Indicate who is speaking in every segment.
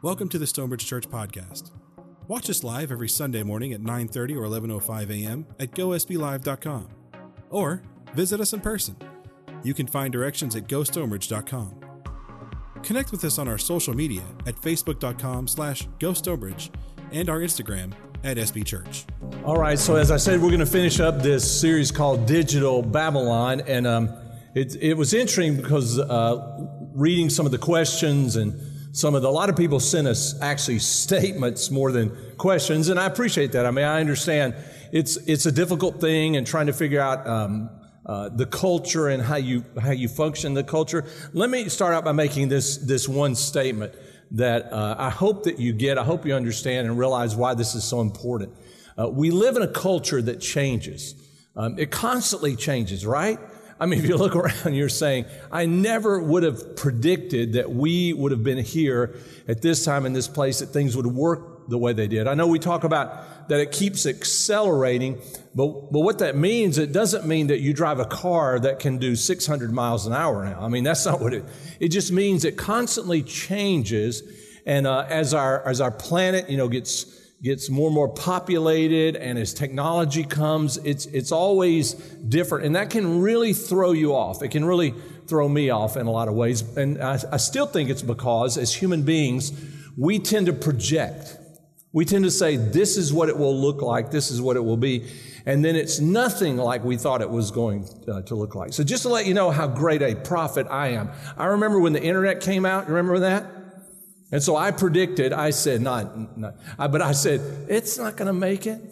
Speaker 1: Welcome to the Stonebridge Church Podcast. Watch us live every Sunday morning at 9:30 or 11:05 a.m. at GoSBLive.com. Or visit us in person. You can find directions at GoStonebridge.com. Connect with us on our social media at Facebook.com/GoStonebridge and our Instagram at SB Church.
Speaker 2: All right, so as I said, we're going to finish up this series called Digital Babylon, and it was interesting because reading some of the questions and a lot of people sent us actually statements more than questions, and I appreciate that. I mean, I understand it's a difficult thing and trying to figure out the culture and how you function in the culture. Let me start out by making this one statement that I hope that you get. I hope you understand and realize why this is so important. We live in a culture that changes. It constantly changes, right? I mean, if you look around, you're saying, I never would have predicted that we would have been here at this time in this place, that things would work the way they did. I know we talk about that it keeps accelerating, but what that means, it doesn't mean that you drive a car that can do 600 miles an hour now. I mean, that's not what it just means it constantly changes. And as our planet, gets more and more populated, and as technology comes, it's always different, and that can really throw you off. It can really throw me off in a lot of ways, and I still think it's because, as human beings, we tend to project. We tend to say, this is what it will look like, this is what it will be, and then it's nothing like we thought it was going to look like. So just to let you know how great a prophet I am, I remember when the internet came out, you remember that? And so I predicted, I said, but I said, it's not going to make it.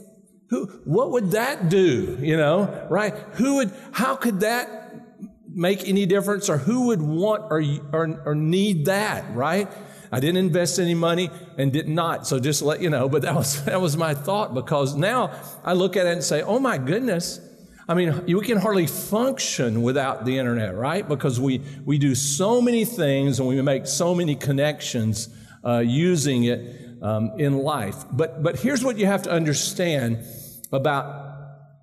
Speaker 2: What would that do? Right? How could that make any difference, or who would want or need that, right? I didn't invest any money and did not. So just to let you know, but that was my thought, because now I look at it and say, oh my goodness. I mean, we can hardly function without the internet, right? Because we do so many things and we make so many connections using it in life. But here's what you have to understand about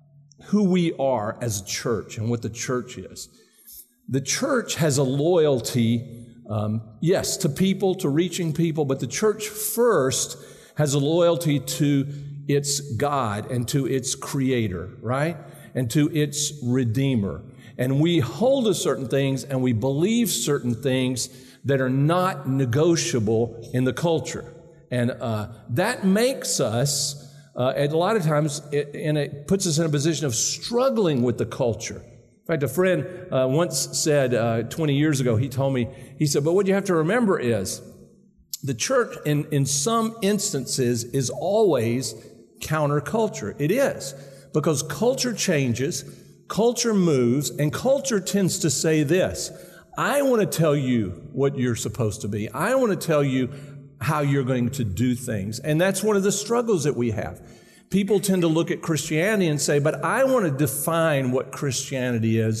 Speaker 2: who we are as a church and what the church is. The church has a loyalty, yes, to people, to reaching people, but the church first has a loyalty to its God and to its Creator, right? And to its Redeemer. And we hold to certain things and we believe certain things that are not negotiable in the culture. And that makes us, a lot of times, it puts us in a position of struggling with the culture. In fact, a friend once said 20 years ago, he told me, he said, but what you have to remember is the church in some instances is always counterculture. It is. Because culture changes, culture moves, and culture tends to say this: I want to tell you what you're supposed to be. I want to tell you how you're going to do things. And that's one of the struggles that we have. People tend to look at Christianity and say, but I want to define what Christianity is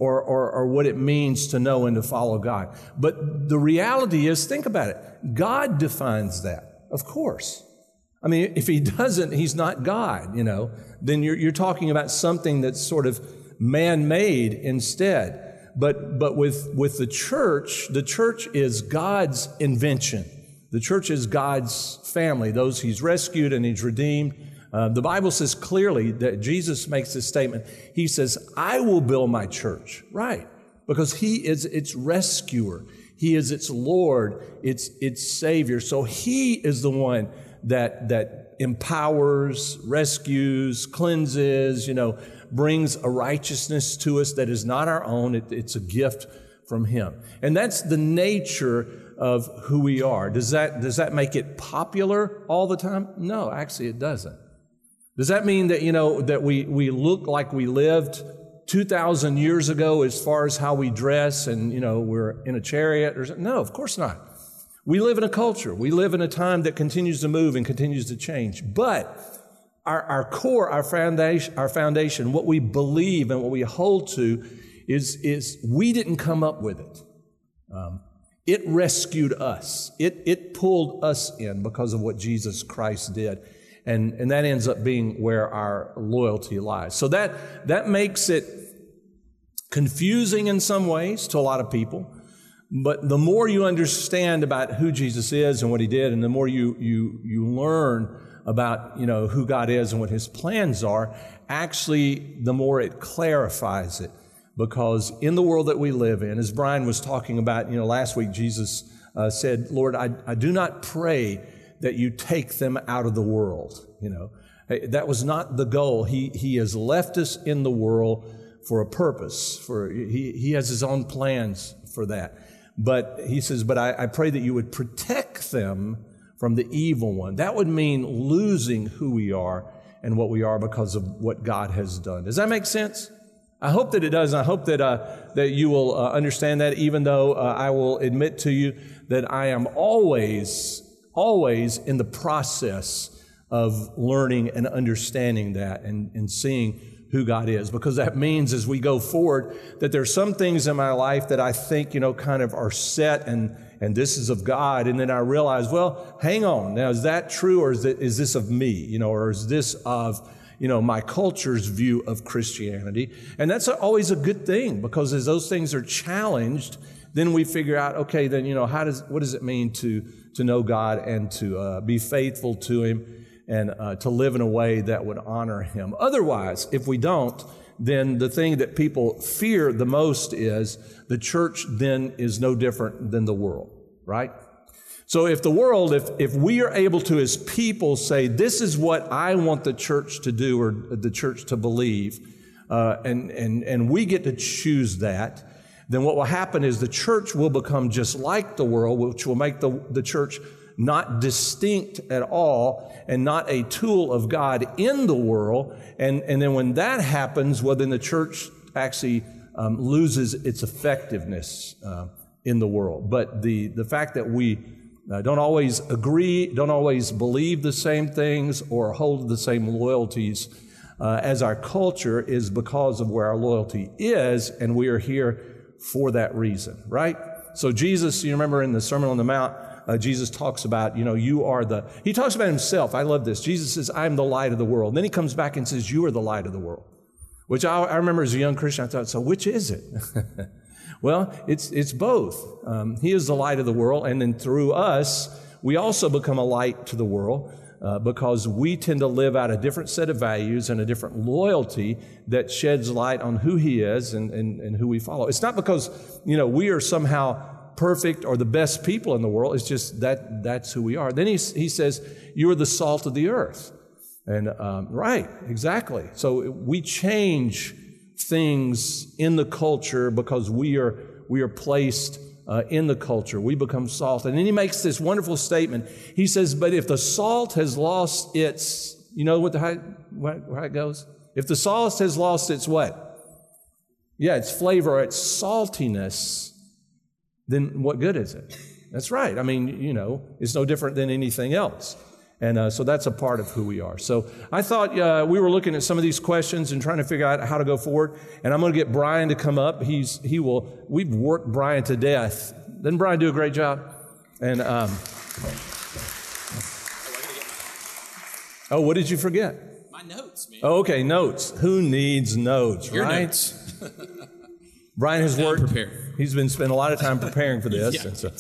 Speaker 2: or what it means to know and to follow God. But the reality is, think about it. God defines that, of course. I mean, if he doesn't, he's not God, then you're talking about something that's sort of man-made instead. But with the church is God's invention. The church is God's family, those he's rescued and he's redeemed. The Bible says clearly that Jesus makes this statement. He says, I will build my church, right? Because he is its rescuer. He is its Lord, its Savior. So he is the one that empowers, rescues, cleanses, brings a righteousness to us that is not our own. It's a gift from him. And that's the nature of who we are. Does that make it popular all the time? No, actually it doesn't. Does that mean that, that we look like we lived 2,000 years ago as far as how we dress and, we're in a chariot or something? No, of course not. We live in a culture. We live in a time that continues to move and continues to change. But our core, our foundation, what we believe and what we hold to is we didn't come up with it. It rescued us. It pulled us in because of what Jesus Christ did. And that ends up being where our loyalty lies. So that makes it confusing in some ways to a lot of people. But the more you understand about who Jesus is and what he did, and the more you learn about, who God is and what his plans are, actually, the more it clarifies it. Because in the world that we live in, as Brian was talking about, last week, Jesus said, Lord, I do not pray that you take them out of the world. That was not the goal. He has left us in the world for a purpose. He has his own plans for that. But he says, but I pray that you would protect them from the evil one. That would mean losing who we are and what we are because of what God has done. Does that make sense? I hope that it does. And I hope that you will understand that, even though I will admit to you that I am always in the process of learning and understanding that and seeing who God is, because that means as we go forward that there's some things in my life that I think, kind of are set and this is of God. And then I realize, well, hang on. Now, is that true, or is this of me, or is this of, my culture's view of Christianity? And that's always a good thing, because as those things are challenged, then we figure out, okay, then, what does it mean to know God and to be faithful to him and to live in a way that would honor him. Otherwise, if we don't, then the thing that people fear the most is the church then is no different than the world, right? So if the world, if we are able to as people say, this is what I want the church to do or the church to believe, and we get to choose that, then what will happen is the church will become just like the world, which will make the church not distinct at all and not a tool of God in the world. And then when that happens, well, then the church actually loses its effectiveness in the world. But the fact that we don't always agree, don't always believe the same things or hold the same loyalties as our culture is because of where our loyalty is, and we are here for that reason, right? So Jesus, you remember in the Sermon on the Mount, Jesus talks about, he talks about himself. I love this. Jesus says, I am the light of the world. And then he comes back and says, you are the light of the world. Which I remember as a young Christian, I thought, so which is it? Well, it's both. He is the light of the world, and then through us, we also become a light to the world because we tend to live out a different set of values and a different loyalty that sheds light on who he is and who we follow. It's not because, we are somehow perfect or the best people in the world. It's just that's who we are. Then he says, you are the salt of the earth. And right, exactly. So we change things in the culture because we are placed in the culture. We become salt. And then he makes this wonderful statement. He says, but if the salt has lost its, how it goes? If the salt has lost its what? Yeah, its flavor, its saltiness, then what good is it? That's right. I mean, it's no different than anything else. And so that's a part of who we are. So I thought we were looking at some of these questions and trying to figure out how to go forward. And I'm going to get Brian to come up. We've worked Brian to death. Didn't Brian do a great job? And what did you forget?
Speaker 3: My notes, man.
Speaker 2: Oh, okay, notes. Who needs notes,
Speaker 3: Your
Speaker 2: right?
Speaker 3: Notes.
Speaker 2: Brian has worked.
Speaker 3: Prepared.
Speaker 2: He's been spending a lot of time preparing for this.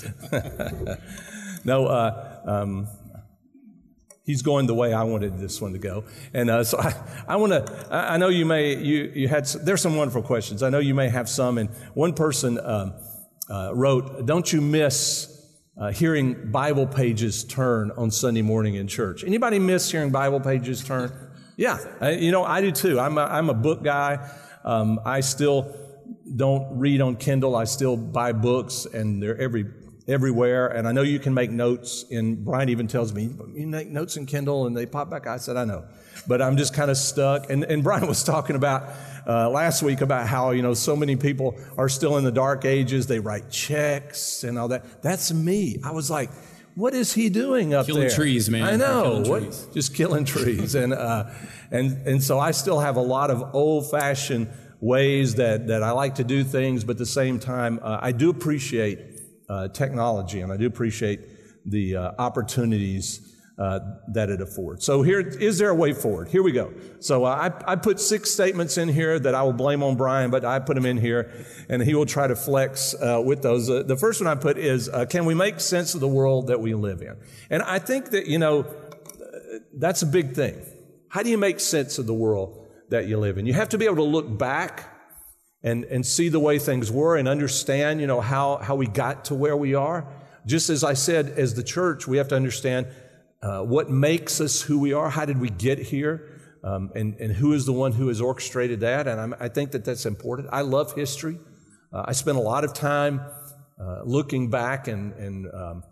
Speaker 2: No, he's going the way I wanted this one to go. And so I want to, I know you had, there's some wonderful questions. I know you may have some. And one person wrote, don't you miss hearing Bible pages turn on Sunday morning in church? Anybody miss hearing Bible pages turn? Yeah, I do too. I'm a book guy. I still don't read on Kindle. I still buy books, and they're everywhere. And I know you can make notes. And Brian even tells me, you make notes in Kindle, and they pop back. I said, I know, but I'm just kind of stuck. And Brian was talking about last week about how so many people are still in the dark ages. They write checks and all that. That's me. I was like, what is he doing up there?
Speaker 3: Killing trees, man.
Speaker 2: I know.
Speaker 3: Trees.
Speaker 2: Just killing trees. And so I still have a lot of old-fashioned ways that I like to do things, but at the same time, I do appreciate technology, and I do appreciate the opportunities that it affords. So here, is there a way forward? Here we go. So I put 6 statements in here that I will blame on Brian, but I put them in here, and he will try to flex with those. The first one I put is, can we make sense of the world that we live in? And I think that, that's a big thing. How do you make sense of the world that you live in? You have to be able to look back and see the way things were and understand, how we got to where we are. Just as I said, as the church, we have to understand what makes us who we are. How did we get here? And who is the one who has orchestrated that? And I think that that's important. I love history. I spend a lot of time looking back and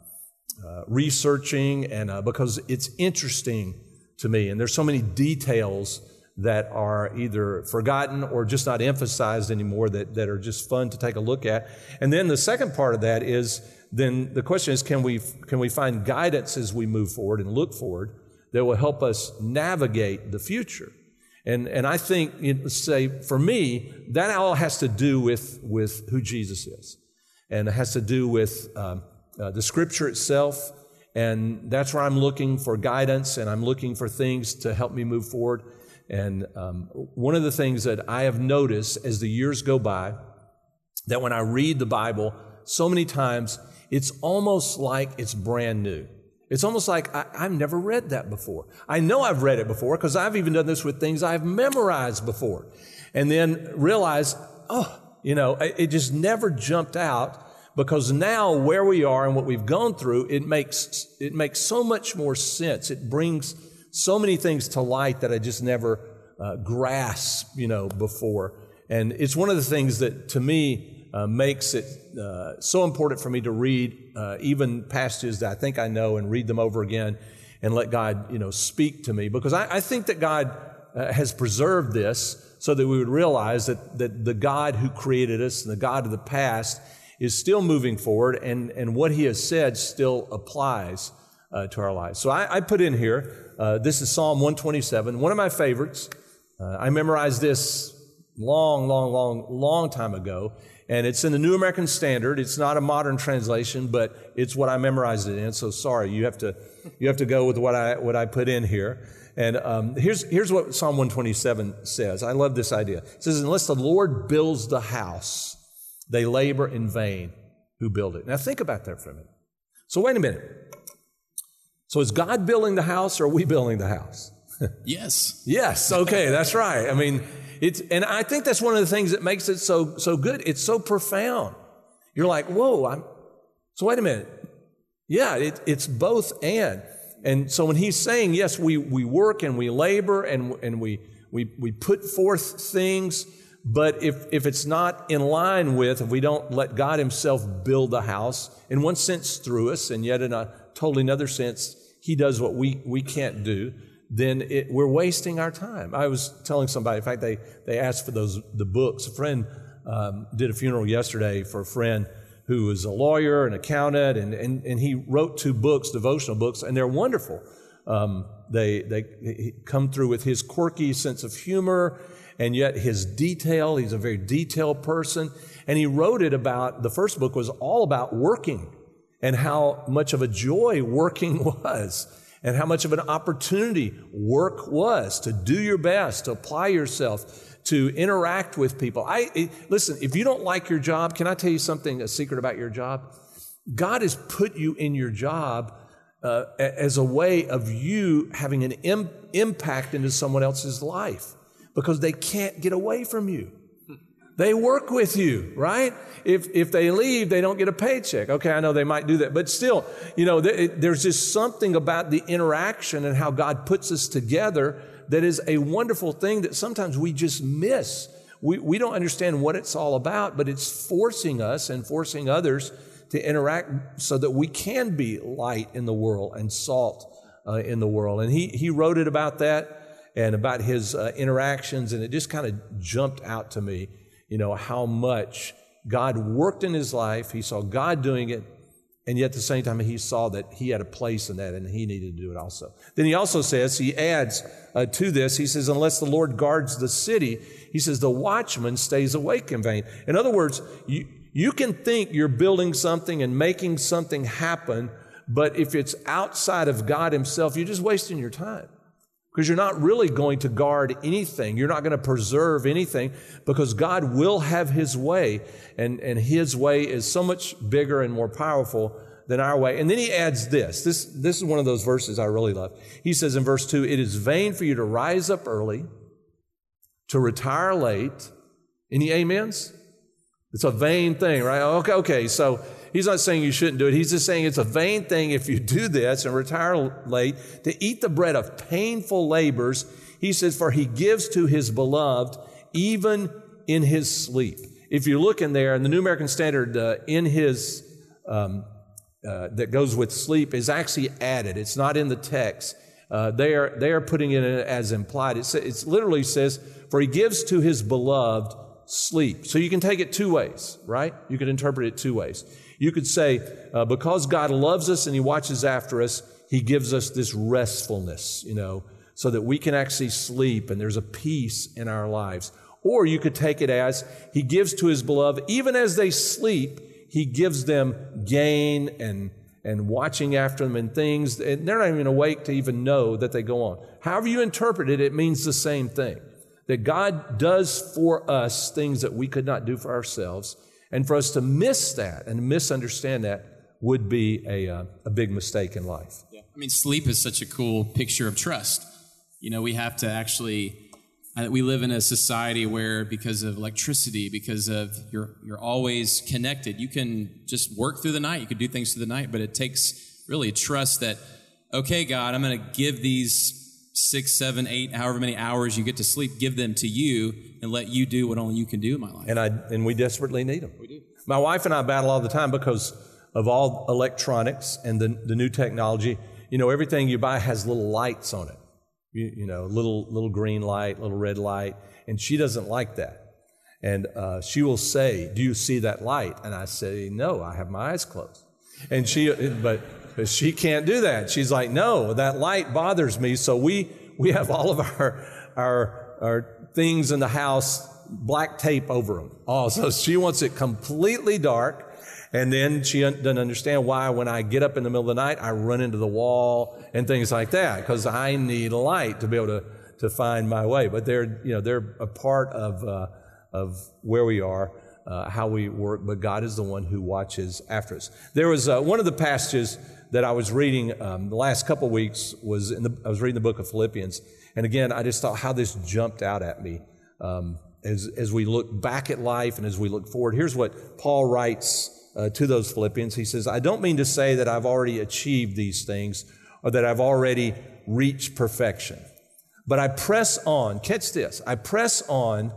Speaker 2: researching, and because it's interesting to me. And there's so many details that are either forgotten or just not emphasized anymore that are just fun to take a look at. And then the second part of that is, then the question is, can we find guidance as we move forward and look forward that will help us navigate the future? And I think, say, for me, that all has to do with who Jesus is. And it has to do with the Scripture itself. And that's where I'm looking for guidance, and I'm looking for things to help me move forward. And one of the things that I have noticed as the years go by, that when I read the Bible, so many times it's almost like it's brand new. It's almost like I've never read that before. I know I've read it before because I've even done this with things I've memorized before. And then realize, it just never jumped out, because now where we are and what we've gone through, it makes so much more sense. It brings so many things to light that I just never grasped, before. And it's one of the things that, to me, makes it so important for me to read even passages that I think I know, and read them over again and let God, speak to me. Because I think that God has preserved this so that we would realize that the God who created us and the God of the past is still moving forward, and what He has said still applies to our lives. So I put in here, this is Psalm 127, one of my favorites. I memorized this long time ago, and it's in the New American Standard. It's not a modern translation, but it's what I memorized it in. So sorry, you have to go with what I put in here. And here's what Psalm 127 says. I love this idea. It says, "Unless the Lord builds the house, they labor in vain who build it." Now think about that for a minute. So wait a minute. So is God building the house, or are we building the house?
Speaker 3: Yes.
Speaker 2: Yes. Okay, that's right. I mean, and I think that's one of the things that makes it so good. It's so profound. You're like, whoa. So wait a minute. Yeah, it's both and. And so when He's saying, yes, we work and we labor and we put forth things, but if it's not in line with, if we don't let God Himself build the house, in one sense through us, and yet in a totally another sense, He does what we can't do, then we're wasting our time. I was telling somebody, in fact, they asked for the books. A friend did a funeral yesterday for a friend who was a lawyer, an accountant, and he wrote 2 books, devotional books, and they're wonderful. They come through with his quirky sense of humor, and yet his detail. He's a very detailed person. And he wrote it about, the first book was all about working, and how much of a joy working was, and how much of an opportunity work was, to do your best, to apply yourself, to interact with people. Listen, if you don't like your job, can I tell you something, a secret about your job? God has put you in your job as a way of you having an impact into someone else's life, because they can't get away from you. They work with you, right? If they leave, they don't get a paycheck. Okay, I know they might do that, but still, there's just something about the interaction and how God puts us together that is a wonderful thing that sometimes we just miss. We don't understand what it's all about, but it's forcing us and forcing others to interact so that we can be light in the world and salt in the world. And he wrote it about that and about his interactions, and it just kind of jumped out to me, how much God worked in his life. He saw God doing it, and yet at the same time, he saw that he had a place in that and he needed to do it also. Then he also says, he adds to this, he says, unless the Lord guards the city, he says, the watchman stays awake in vain. In other words, you can think you're building something and making something happen, But if it's outside of God himself, you're just wasting your time. Because you're not really going to guard anything. You're not going to preserve anything because God will have his way. And his way is so much bigger and more powerful than our way. And then he adds this. This is one of those verses I really love. He says in verse 2, it is vain for you to rise up early, to retire late. Any amens? It's a vain thing, right? Okay. So he's not saying you shouldn't do it. He's just saying it's a vain thing if you do this and retire late to eat the bread of painful labors. He says, for he gives to his beloved even in his sleep. If you look in there, in the New American Standard, in his, that goes with sleep is actually added. It's not in the text. They are putting it in as implied. It literally says, for he gives to his beloved sleep. So you can take it two ways, right? You could interpret it two ways. You could say, because God loves us and he watches after us, he gives us this restfulness, so that we can actually sleep and there's a peace in our lives. Or you could take it as he gives to his beloved, even as they sleep, he gives them gain and watching after them and things, and they're not even awake to even know that they go on. However you interpret it, it means the same thing. That God does for us things that we could not do for ourselves. And for us to miss that and misunderstand that would be a big mistake in life.
Speaker 3: Yeah. I mean, sleep is such a cool picture of trust. We have to actually, we live in a society where because of electricity, because of you're always connected, you can just work through the night, you can do things through the night, but it takes really trust that, okay, God, I'm going to give these 6, 7, 8, however many hours you get to sleep, give them to you and let you do what only you can do in my life.
Speaker 2: And we desperately need them.
Speaker 3: We do.
Speaker 2: My wife and I battle all the time because of all electronics and the new technology. Everything you buy has little lights on it. Little green light, little red light. And she doesn't like that. And she will say, do you see that light? And I say, no, I have my eyes closed. And but she can't do that. She's like, no, that light bothers me. So we have all of our things in the house, black tape over them. Oh, so she wants it completely dark. And then she doesn't understand why when I get up in the middle of the night, I run into the wall and things like that, because I need a light to be able to find my way. But they're a part of where we are, how we work. But God is the one who watches after us. There was one of the passages that I was reading the last couple of weeks I was reading the book of Philippians. And again, I just thought how this jumped out at me as we look back at life and as we look forward. Here's what Paul writes to those Philippians. He says, I don't mean to say that I've already achieved these things or that I've already reached perfection, but I press on. Catch this. I press on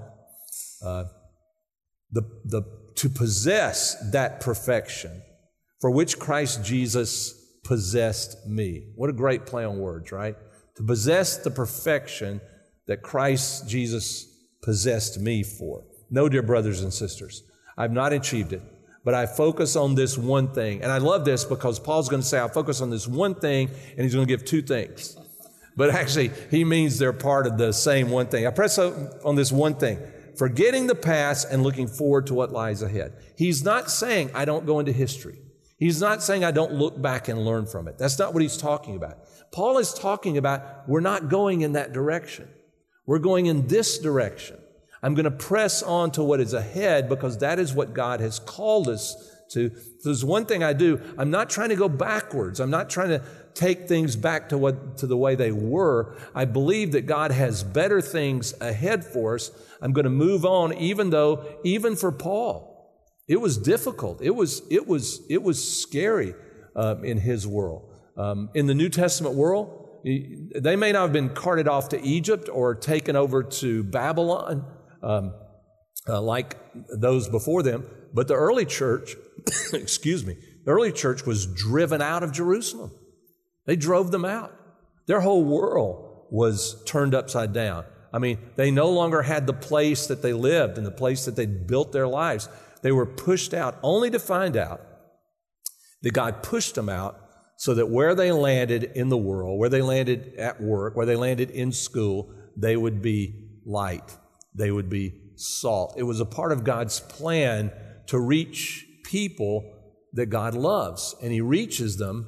Speaker 2: to possess that perfection for which Christ Jesus possessed me. What a great play on words, right? To possess the perfection that Christ Jesus possessed me for. No, dear brothers and sisters, I've not achieved it, but I focus on this one thing. And I love this because Paul's going to say, I focus on this one thing, and he's going to give two things. But actually, he means they're part of the same one thing. I press on this one thing, forgetting the past and looking forward to what lies ahead. He's not saying I don't go into history. He's not saying I don't look back and learn from it. That's not what he's talking about. Paul is talking about we're not going in that direction. We're going in this direction. I'm going to press on to what is ahead because that is what God has called us to. There's one thing I do. I'm not trying to go backwards. I'm not trying to take things back to the way they were. I believe that God has better things ahead for us. I'm going to move on, even for Paul, it was difficult. It was scary in his world. In the New Testament world, they may not have been carted off to Egypt or taken over to Babylon like those before them, but the early church, the early church was driven out of Jerusalem. They drove them out. Their whole world was turned upside down. I mean, they no longer had the place that they lived and the place that they built their lives. They were pushed out only to find out that God pushed them out so that where they landed in the world, where they landed at work, where they landed in school, they would be light. They would be salt. It was a part of God's plan to reach people that God loves, and He reaches them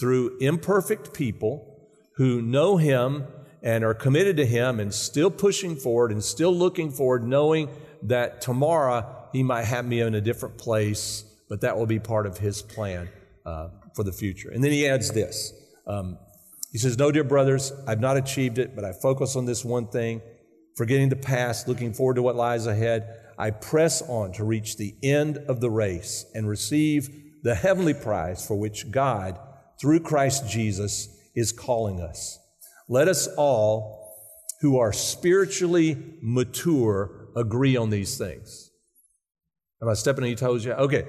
Speaker 2: through imperfect people who know Him and are committed to Him and still pushing forward and still looking forward, knowing that tomorrow He might have me in a different place, but that will be part of His plan for the future. And then he adds this. He says, "No, dear brothers, I've not achieved it, but I focus on this one thing, forgetting the past, looking forward to what lies ahead. I press on to reach the end of the race and receive the heavenly prize for which God, through Christ Jesus, is calling us. Let us all who are spiritually mature agree on these things." Am I stepping on your toes yet? Okay,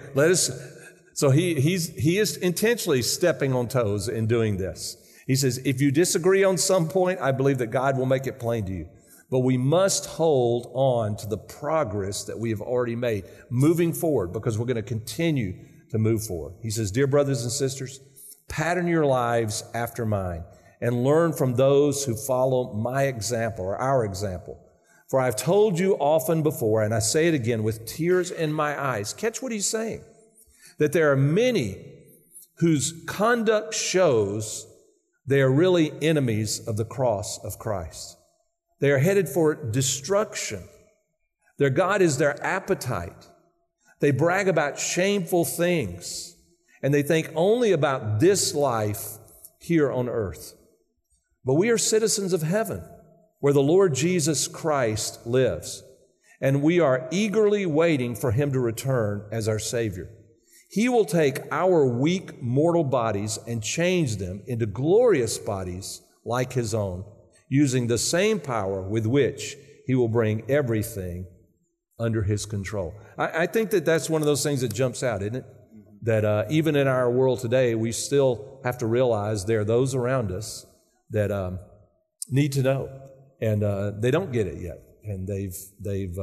Speaker 2: so he is intentionally stepping on toes in doing this. He says, if you disagree on some point, I believe that God will make it plain to you. But we must hold on to the progress that we have already made, moving forward, because we're going to continue to move forward. He says, dear brothers and sisters, pattern your lives after mine and learn from those who follow my example or our example. For I've told you often before, and I say it again with tears in my eyes. Catch what he's saying. That there are many whose conduct shows they are really enemies of the cross of Christ. They are headed for destruction. Their God is their appetite. They brag about shameful things, and they think only about this life here on earth. But we are citizens of heaven, where the Lord Jesus Christ lives, and we are eagerly waiting for Him to return as our Savior. He will take our weak mortal bodies and change them into glorious bodies like His own, using the same power with which He will bring everything under His control. I think that that's one of those things that jumps out, isn't it? That even in our world today, we still have to realize there are those around us that need to know, and they don't get it yet, and they've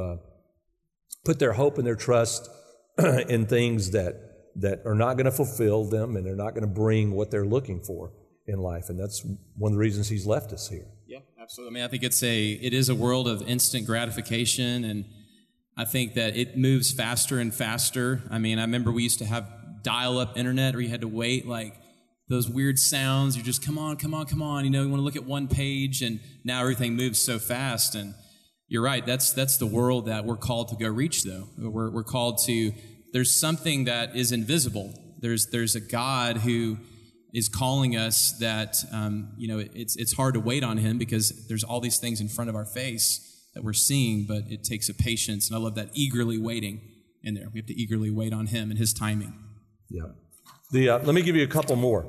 Speaker 2: put their hope and their trust in things that are not going to fulfill them, and they're not going to bring what they're looking for in life, and that's one of the reasons He's left us here.
Speaker 3: Yeah, absolutely. I mean, I think it is a world of instant gratification, and I think that it moves faster and faster. I mean, I remember we used to have dial-up internet where you had to wait, like those weird sounds. You just, come on. You know, you want to look at one page, and now everything moves so fast. And you're right. That's the world that we're called to go reach, though. We're called to. There's something that is invisible. There's a God who is calling us that, you know, it's hard to wait on Him because there's all these things in front of our face that we're seeing, but it takes a patience. And I love that eagerly waiting in there. We have to eagerly wait on Him and His timing.
Speaker 2: Yeah. Let me give you a couple more.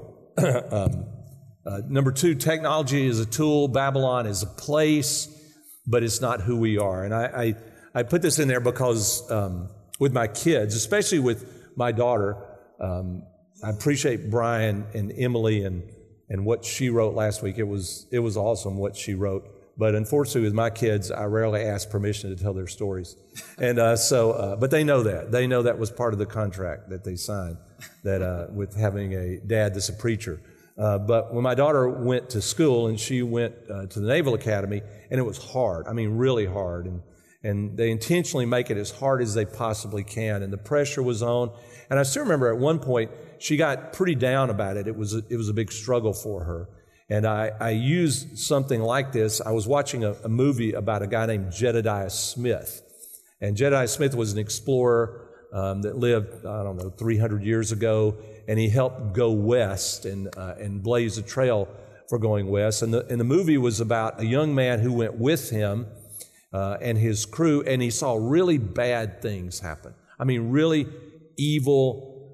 Speaker 2: Number 2, technology is a tool. Babylon is a place, but it's not who we are. And I put this in there because with my kids, especially with my daughter, I appreciate Brian and Emily and what she wrote last week. It was awesome what she wrote. But unfortunately, with my kids, I rarely ask permission to tell their stories. And but they know that. They know that was part of the contract that they signed, that with having a dad that's a preacher. But when my daughter went to school, and she went to the Naval Academy, and it was hard. I mean, really hard. And they intentionally make it as hard as they possibly can. And the pressure was on. And I still remember at one point, she got pretty down about it. It was a big struggle for her. And I used something like this. I was watching a movie about a guy named Jedediah Smith. And Jedediah Smith was an explorer that lived, 300 years ago. And he helped go west and blaze a trail for going west. And the movie was about a young man who went with him and his crew, and he saw really bad things happen. I mean, really evil,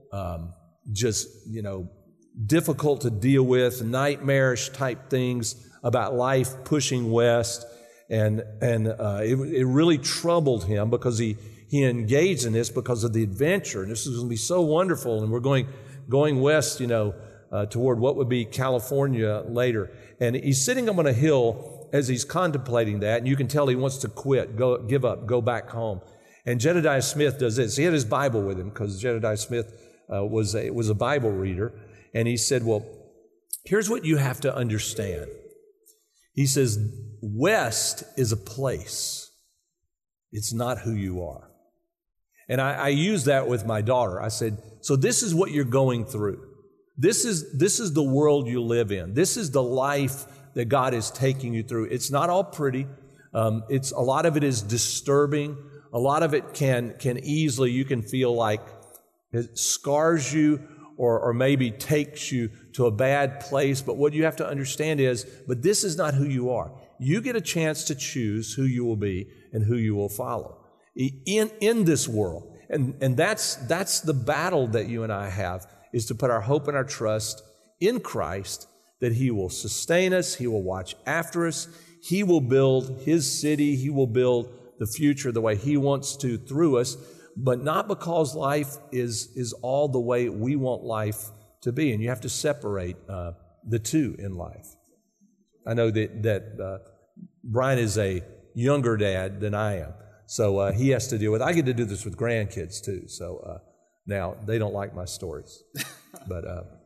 Speaker 2: difficult to deal with, nightmarish type things about life pushing west. And it really troubled him because he engaged in this because of the adventure. And this is going to be so wonderful. And we're going west, toward what would be California later. And he's sitting up on a hill as he's contemplating that. And you can tell he wants to quit, give up, go back home. And Jedediah Smith does this. He had his Bible with him because Jedediah Smith was a Bible reader. And he said, well, here's what you have to understand. He says, West is a place. It's not who you are. And I used that with my daughter. I said, so this is what you're going through. This is the world you live in. This is the life that God is taking you through. It's not all pretty. It's a lot of it is disturbing. A lot of it can easily, you can feel like it scars you or maybe takes you to a bad place. But what you have to understand is, but this is not who you are. You get a chance to choose who you will be and who you will follow in this world. And that's the battle that you and I have, is to put our hope and our trust in Christ, that He will sustain us, He will watch after us, He will build His city, He will build the future the way He wants to through us, but not because life is all the way we want life to be. And you have to separate the two in life. I know that Brian is a younger dad than I am, so he has to deal with. I get to do this with grandkids too. So now they don't like my stories, but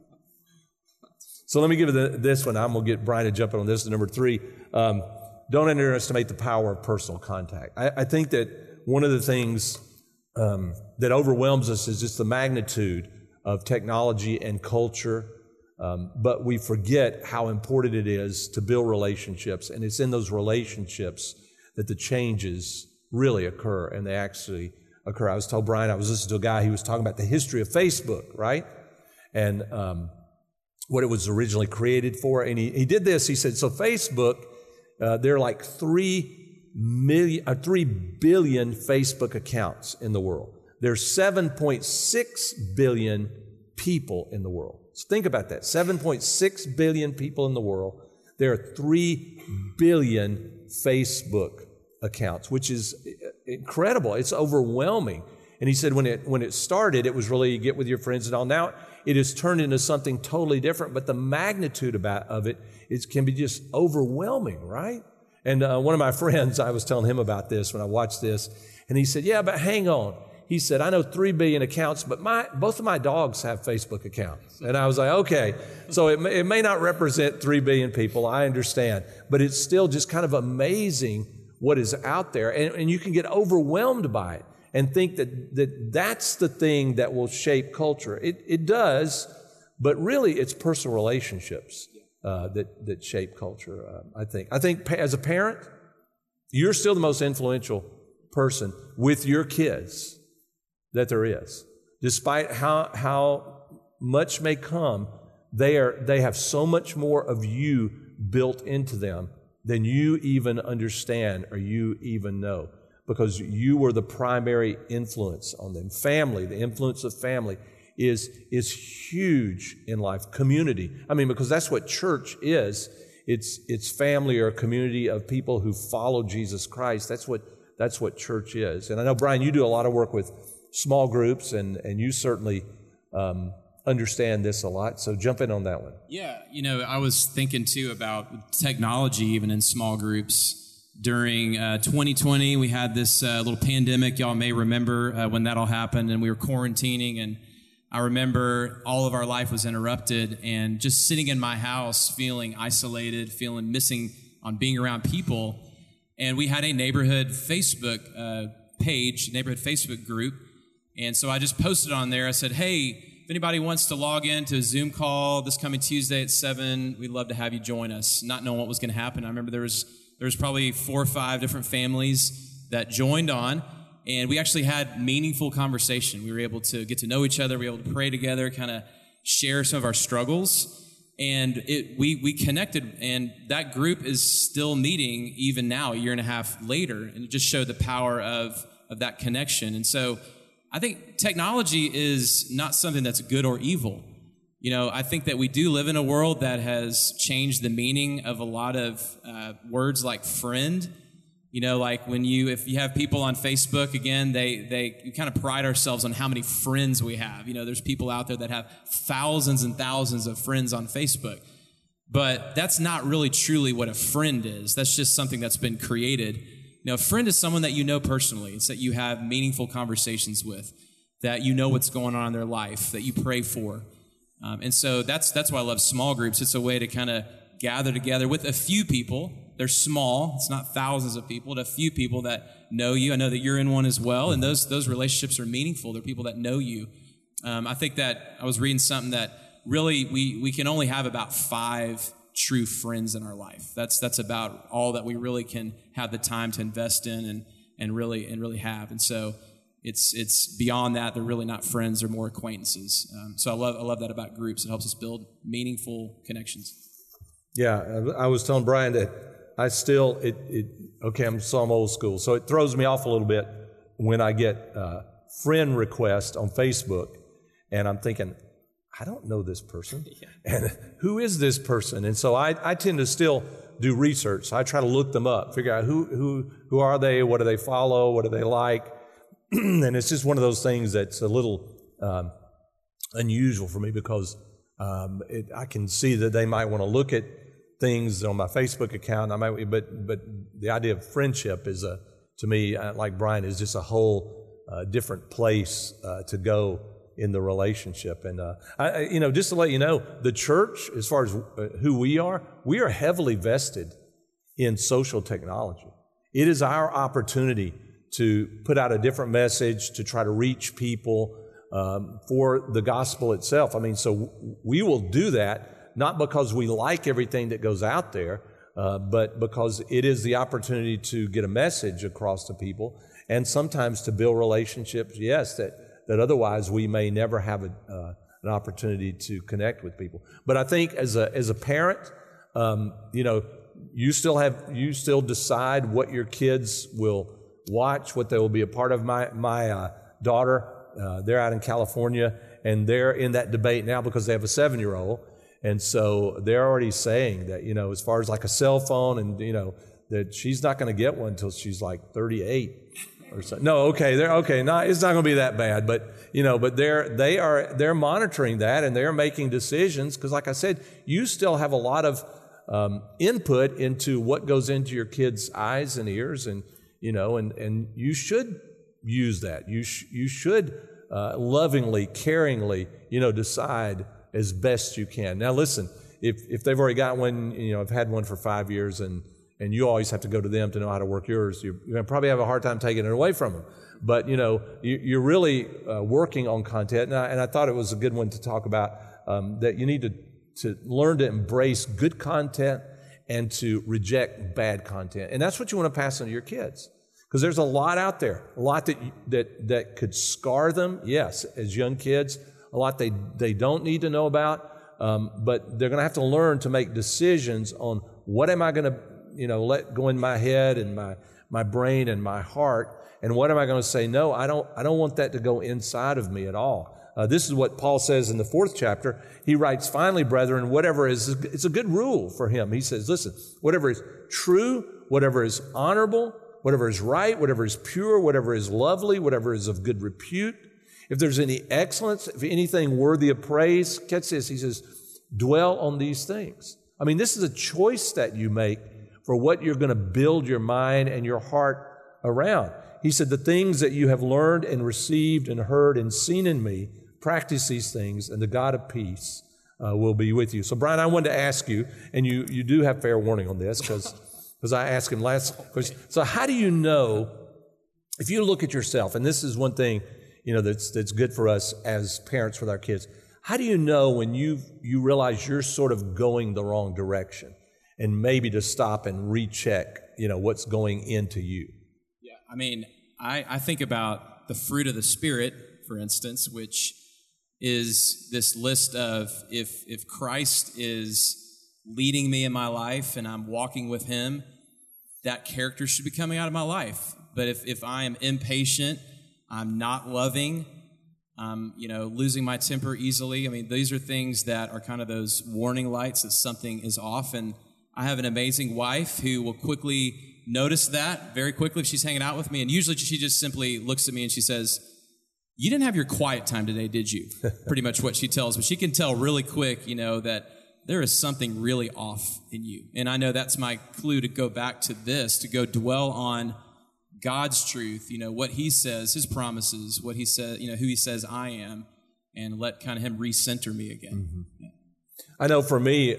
Speaker 2: so let me give you this one. I'm gonna get Brian to jump in on this. Number 3, don't underestimate the power of personal contact. I think that one of the things that overwhelms us is just the magnitude of technology and culture. But we forget how important it is to build relationships, and it's in those relationships that the changes really occur, and they actually occur. I was told, Brian, I was listening to a guy, he was talking about the history of Facebook, right? And what it was originally created for. And he did this, he said, so Facebook, there are like 3 billion Facebook accounts in the world. There's 7.6 billion people in the world. So think about that. 7.6 billion people in the world. There are 3 billion Facebook accounts, which is incredible. It's overwhelming. And he said when it started, it was really you get with your friends and all. Now it has turned into something totally different, but the magnitude of it can be just overwhelming, right? And one of my friends, I was telling him about this when I watched this, and he said, yeah, but hang on. He said, I know 3 billion accounts, but both of my dogs have Facebook accounts. And I was like, okay, so it may not represent 3 billion people, I understand, but it's still just kind of amazing what is out there. And you can get overwhelmed by it and think that's the thing that will shape culture. It does, but really it's personal relationships that shape culture, I think. I think as a parent, you're still the most influential person with your kids that there is. Despite how much may come, they have so much more of you built into them than you even understand or you even know, because you were the primary influence on them. Family, the influence of family is huge in life. Community, because that's what church is. It's family or a community of people who follow Jesus Christ. That's what church is. And I know, Brian, you do a lot of work with small groups, and you certainly understand this a lot. So jump in on that one.
Speaker 3: Yeah, I was thinking too about technology, even in small groups. During 2020, we had this little pandemic. Y'all may remember when that all happened, and we were quarantining, and I remember all of our life was interrupted, and just sitting in my house, feeling isolated, feeling missing on being around people. And we had a neighborhood Facebook page, neighborhood Facebook group. And so I just posted on there. I said, hey, if anybody wants to log in to a Zoom call this coming Tuesday at 7, we'd love to have you join us. Not knowing what was going to happen. I remember there was probably 4 or 5 different families that joined on, and we actually had meaningful conversation. We were able to get to know each other. We were able to pray together, kind of share some of our struggles. And we connected, and that group is still meeting even now, a year and a half later. And it just showed the power of that connection. And so I think technology is not something that's good or evil. I think that we do live in a world that has changed the meaning of a lot of words like friend. Like if you have people on Facebook, again, we kind of pride ourselves on how many friends we have. There's people out there that have thousands and thousands of friends on Facebook. But that's not really truly what a friend is. That's just something that's been created. A friend is someone that you know personally. It's that you have meaningful conversations with, that you know what's going on in their life, that you pray for. And so that's why I love small groups. It's a way to kind of gather together with a few people. They're small. It's not thousands of people, but a few people that know you. I know that you're in one as well, and those relationships are meaningful. They're people that know you. I think that I was reading something that really we can only have about 5 true friends in our life. That's about all that we really can have the time to invest in and really have. And so it's beyond that. They're really not friends; they're more acquaintances. So I love that about groups. It helps us build meaningful connections.
Speaker 2: Yeah, I was telling Brian that I still I'm old school, so it throws me off a little bit when I get friend requests on Facebook, and I'm thinking, I don't know this person, and who is this person? And so I tend to still do research. So I try to look them up, figure out who are they, what do they follow, what do they like, and it's just one of those things that's a little unusual for me because I can see that they might want to look at things on my Facebook account. But the idea of friendship is to me, like Brian, is just a whole different place to go in the relationship. And just to let you know, the church, as far as who we are heavily vested in social technology. It is our opportunity to put out a different message, to try to reach people for the gospel itself. I mean, so we will do that, not because we like everything that goes out there, but because it is the opportunity to get a message across to people and sometimes to build relationships, yes, that otherwise we may never have an opportunity to connect with people. But I think as a parent, you still decide what your kids will watch, what they will be a part of. My daughter, they're out in California, and they're in that debate now because they have a 7-year-old. And so they're already saying that, as far as like a cell phone and, that she's not going to get one until she's like 38 or so. No, okay. No, it's not going to be that bad, but they're monitoring that and they're making decisions. Cause like I said, you still have a lot of, input into what goes into your kids' eyes and ears and you should use that. You should, lovingly, caringly, decide as best you can. Now listen, if they've already got one, I've had one for 5 years and you always have to go to them to know how to work yours, you're going to probably have a hard time taking it away from them. But, you're really working on content. And I thought it was a good one to talk about, that you need to learn to embrace good content and to reject bad content. And that's what you want to pass on to your kids. Because there's a lot out there, a lot that could scar them, yes, as young kids, a lot they don't need to know about, but they're going to have to learn to make decisions on what am I going to, let go in my head and my brain and my heart, and what am I going to say, no, I don't want that to go inside of me at all. This is what Paul says in the 4th chapter. He writes, finally, brethren, whatever it's a good rule for him. He says, listen, whatever is true, whatever is honorable, whatever is right, whatever is pure, whatever is lovely, whatever is of good repute, if there's any excellence, if anything worthy of praise, catch this, he says, dwell on these things. I mean, this is a choice that you make for what you're going to build your mind and your heart around. He said, the things that you have learned and received and heard and seen in me, practice these things, and the God of peace will be with you. So, Brian, I wanted to ask you, and you do have fair warning on this because I asked him last question. So how do you know, if you look at yourself, and this is one thing, that's good for us as parents with our kids. How do you know when you realize you're sort of going the wrong direction and maybe to stop and recheck, what's going into you?
Speaker 3: Yeah, I mean, I think about the fruit of the Spirit, for instance, which is this list of if Christ is leading me in my life and I'm walking with Him, that character should be coming out of my life. But if I am impatient, I'm not loving, I'm, losing my temper easily. I mean, these are things that are kind of those warning lights that something is off. And I have an amazing wife who will quickly notice that very quickly if she's hanging out with me. And usually she just simply looks at me and she says, you didn't have your quiet time today, did you? Pretty much what she tells me. She can tell really quick, that there is something really off in you. And I know that's my clue to go back to this, to go dwell on God's truth, what He says, His promises, what He says, who He says I am, and let kind of Him recenter me again.
Speaker 2: Mm-hmm. Yeah. I know for me,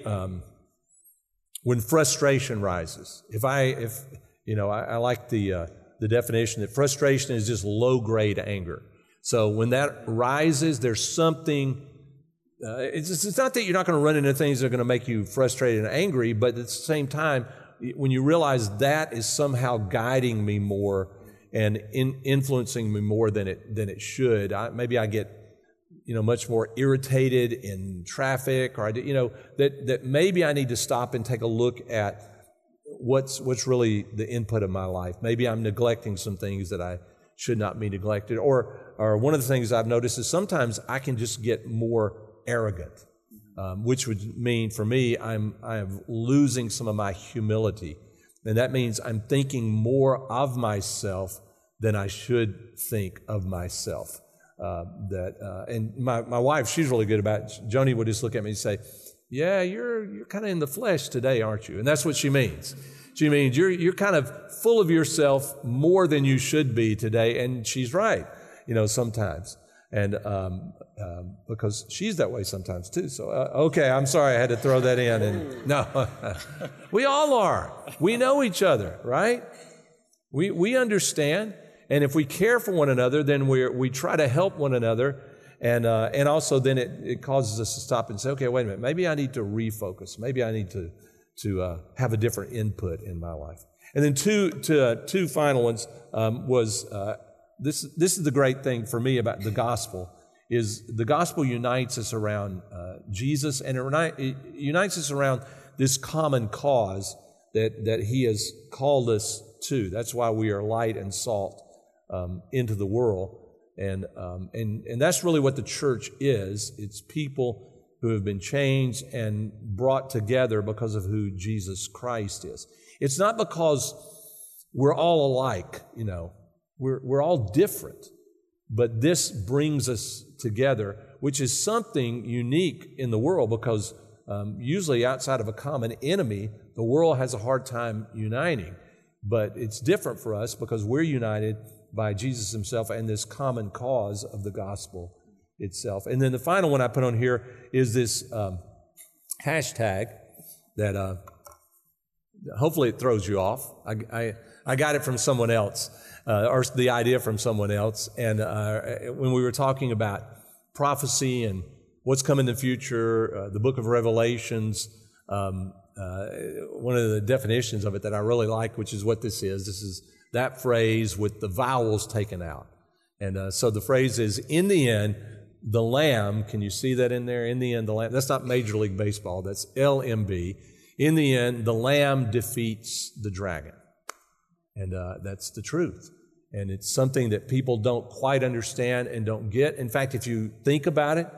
Speaker 2: when frustration rises, I like the definition that frustration is just low grade anger. So when that rises, there's something it's not that you're not going to run into things that are going to make you frustrated and angry, but at the same time, when you realize that is somehow guiding me more and influencing me more than it should, maybe I get much more irritated in traffic, or that maybe I need to stop and take a look at what's really the input of my life. Maybe I'm neglecting some things that I should not be neglected. Or one of the things I've noticed is sometimes I can just get more arrogant, which would mean for me I am losing some of my humility, and that means I'm thinking more of myself than I should think of myself. And my wife, she's really good about it. Joni would just look at me and say, "Yeah, you're kind of in the flesh today, aren't you?" And that's what she means. She means you're kind of full of yourself more than you should be today, and she's right, sometimes. And because she's that way sometimes too. So, okay, I'm sorry I had to throw that in. And no, we all are. We know each other, right? We understand. And if we care for one another, then we try to help one another. And also then it causes us to stop and say, okay, wait a minute, maybe I need to refocus. Maybe I need to have a different input in my life. And then two final ones was this is the great thing for me about the gospel, is the gospel unites us around Jesus, and it unites us around this common cause that He has called us to. That's why we are light and salt into the world, and that's really what the church is. It's people who have been changed and brought together because of who Jesus Christ is. It's not because we're all alike, We're all different, but this brings us together, which is something unique in the world, because usually outside of a common enemy, the world has a hard time uniting. But it's different for us because we're united by Jesus Himself and this common cause of the gospel itself. And then the final one I put on here is this hashtag that hopefully it throws you off. I got it from someone else, or the idea from someone else. And when we were talking about prophecy and what's coming in the future, the book of Revelations, one of the definitions of it that I really like, which is what this is that phrase with the vowels taken out. And so the phrase is, in the end, the Lamb, can you see that in there? In the end, the Lamb. That's not Major League Baseball, that's LMB. In the end, the Lamb defeats the dragon. And that's the truth. And it's something that people don't quite understand and don't get. In fact, if you think about it,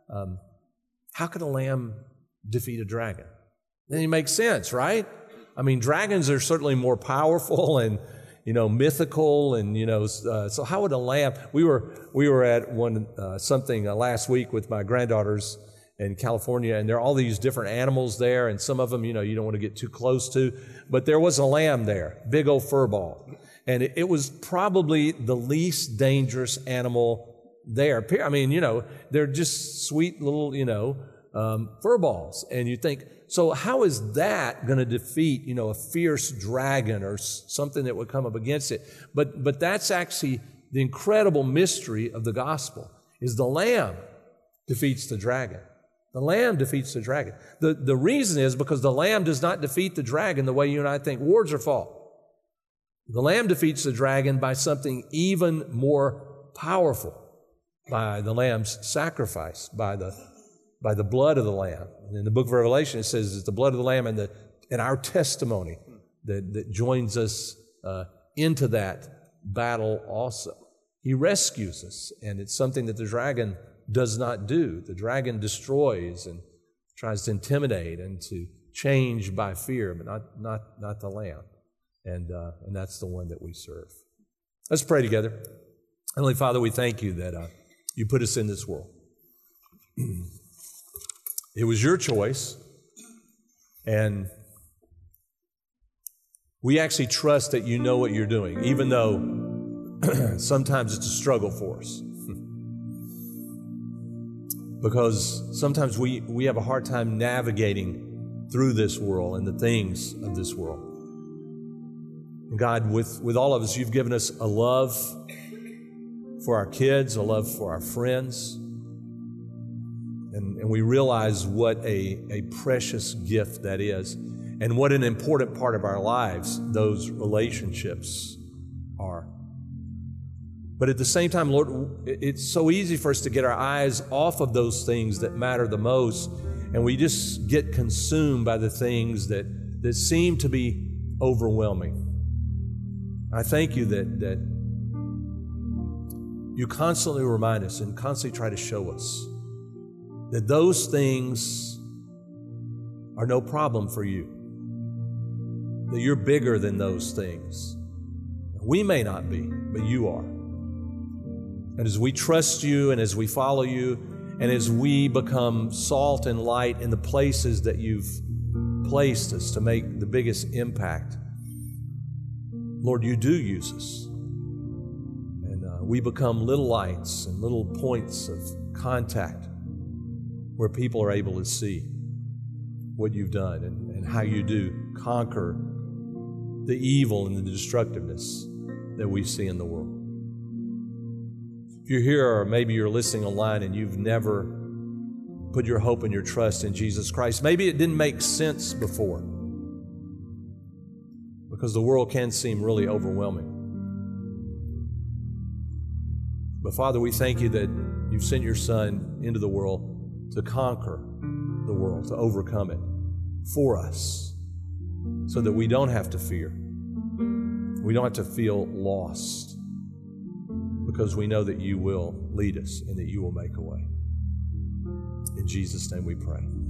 Speaker 2: how could a lamb defeat a dragon? Then it makes sense, right? I mean, dragons are certainly more powerful and, mythical, and, so how would a lamb? We were at something last week with my granddaughters in California, and there are all these different animals there, and some of them, you don't want to get too close to, but there was a lamb there, big old fur ball, and it was probably the least dangerous animal there. I mean, they're just sweet little, fur balls, and you think, so how is that going to defeat, a fierce dragon or something that would come up against it? But that's actually the incredible mystery of the gospel, is the Lamb defeats the dragon. The Lamb defeats the dragon. The reason is because the Lamb does not defeat the dragon the way you and I think wars are fought. The Lamb defeats the dragon by something even more powerful, by the Lamb's sacrifice, by the blood of the Lamb. And in the book of Revelation, it says it's the blood of the Lamb and our testimony that joins us into that battle also. He rescues us, and it's something that the dragon does not do. The dragon destroys and tries to intimidate and to change by fear, but not the Lamb. And that's the one that we serve. Let's pray together. Heavenly Father, we thank you that you put us in this world. It was your choice, and we actually trust that you know what you're doing, even though sometimes it's a struggle for us. Because sometimes we have a hard time navigating through this world and the things of this world. And God, with all of us, you've given us a love for our kids, a love for our friends. And we realize what a precious gift that is, and what an important part of our lives those relationships are. But at the same time, Lord, it's so easy for us to get our eyes off of those things that matter the most, and we just get consumed by the things that seem to be overwhelming. I thank you that you constantly remind us and constantly try to show us that those things are no problem for you, that you're bigger than those things. We may not be, but you are. And as we trust you and as we follow you and as we become salt and light in the places that you've placed us to make the biggest impact, Lord, you do use us. And we become little lights and little points of contact where people are able to see what you've done and how you do conquer the evil and the destructiveness that we see in the world. If you're here or maybe you're listening online and you've never put your hope and your trust in Jesus Christ, maybe it didn't make sense before because the world can seem really overwhelming. But Father, we thank you that you've sent your Son into the world to conquer the world, to overcome it for us so that we don't have to fear. We don't have to feel lost because we know that you will lead us and that you will make a way. In Jesus' name we pray.